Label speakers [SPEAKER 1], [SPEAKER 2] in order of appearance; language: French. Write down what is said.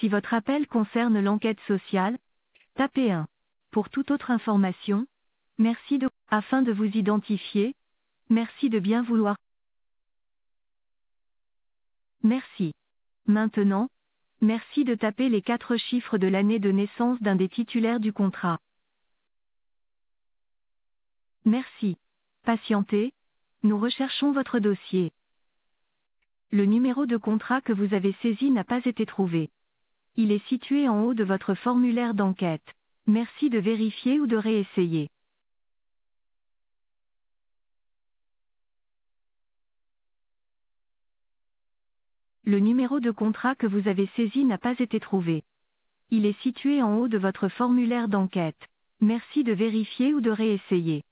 [SPEAKER 1] Si votre appel concerne l'enquête sociale, tapez 1. Pour toute autre information, afin de vous identifier, merci de bien vouloir. Merci. Maintenant, merci de taper les 4 chiffres de l'année de naissance d'un des titulaires du contrat. Merci. Patientez, nous recherchons votre dossier. Le numéro de contrat que vous avez saisi n'a pas été trouvé. Il est situé en haut de votre formulaire d'enquête. Merci de vérifier ou de réessayer. Le numéro de contrat que vous avez saisi n'a pas été trouvé. Il est situé en haut de votre formulaire d'enquête. Merci de vérifier ou de réessayer.